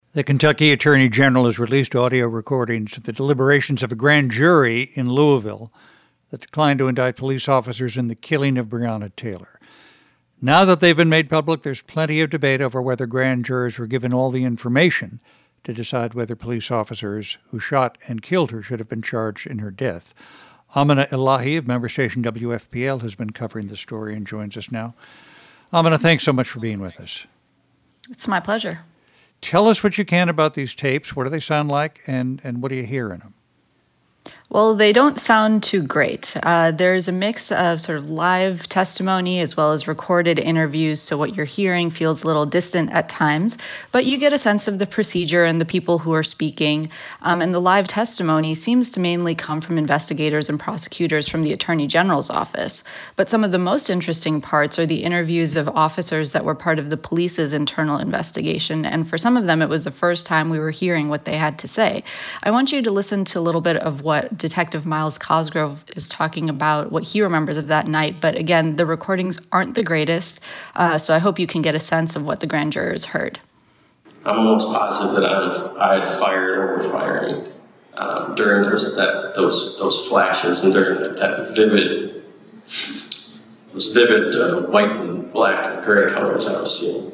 The Kentucky Attorney General has released audio recordings of the deliberations of a grand jury in Louisville that declined to indict police officers in the killing of Breonna Taylor. Now that they've been made public, there's plenty of debate over whether grand jurors were given all the information to decide whether police officers who shot and killed her should have been charged in her death. Amina Elahi of member station WFPL has been covering the story and joins us now. Amina, thanks so much for being with us. It's my pleasure. Tell us what you can about these tapes. What do they sound like, and what do you hear in them? Well, they don't sound too great. There's a mix of sort of live testimony as well as recorded interviews, so what you're hearing feels a little distant at times, but you get a sense of the procedure and the people who are speaking. And the live testimony seems to mainly come from investigators and prosecutors from the Attorney General's office. But some of the most interesting parts are the interviews of officers that were part of the police's internal investigation, and for some of them, it was the first time we were hearing what they had to say. I want you to listen to a little bit of what Detective Miles Cosgrove is talking about, what he remembers of that night. But again, the recordings aren't the greatest, so I hope you can get a sense of what the grand jurors heard. I'm almost positive that I had fired over firing during those flashes and during that vivid, white and black and gray colors I was seeing.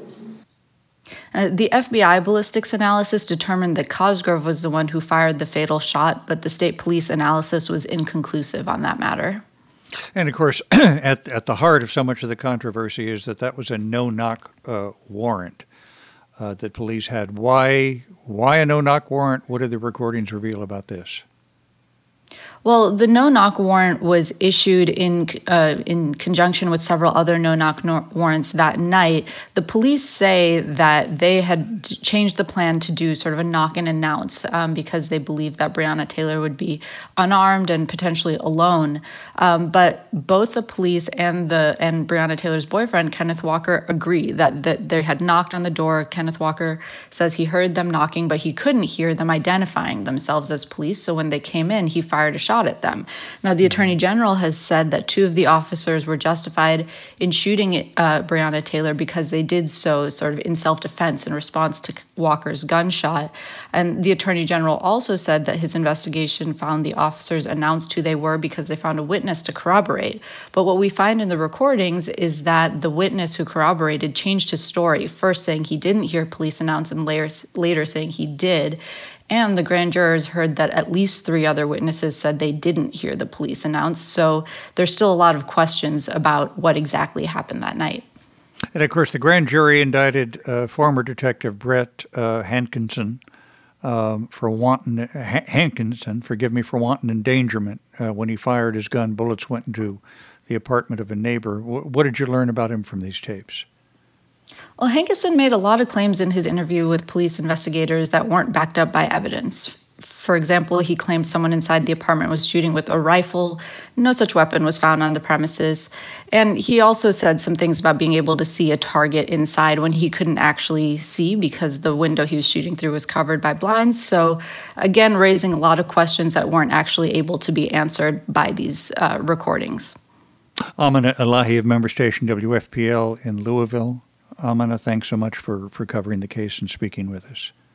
The FBI ballistics analysis determined that Cosgrove was the one who fired the fatal shot, but the state police analysis was inconclusive on that matter. And, of course, at the heart of so much of the controversy is that was a no-knock warrant that police had. Why a no-knock warrant? What did the recordings reveal about this? Well, the no-knock warrant was issued in conjunction with several other no-knock warrants that night. The police say that they had changed the plan to do sort of a knock and announce because they believed that Breonna Taylor would be unarmed and potentially alone. But both the police and Breonna Taylor's boyfriend, Kenneth Walker, agree that they had knocked on the door. Kenneth Walker says he heard them knocking, but he couldn't hear them identifying themselves as police. So when they came in, he fired a shot at them. Now, the Attorney General has said that two of the officers were justified in shooting Breonna Taylor because they did so sort of in self-defense in response to Walker's gunshot. And the Attorney General also said that his investigation found the officers announced who they were because they found a witness to corroborate. But what we find in the recordings is that the witness who corroborated changed his story, first saying he didn't hear police announce and later saying he did. And the grand jurors heard that at least 3 other witnesses said they didn't hear the police announce. So there's still a lot of questions about what exactly happened that night. And, of course, the grand jury indicted former Detective Brett Hankison for wanton endangerment. When he fired his gun, bullets went into the apartment of a neighbor. What did you learn about him from these tapes? Well, Hankison made a lot of claims in his interview with police investigators that weren't backed up by evidence. For example, he claimed someone inside the apartment was shooting with a rifle. No such weapon was found on the premises. And he also said some things about being able to see a target inside when he couldn't actually see because the window he was shooting through was covered by blinds. So, again, raising a lot of questions that weren't actually able to be answered by these recordings. Amina Elahi of member station WFPL in Louisville. Amina, thanks so much for covering the case and speaking with us.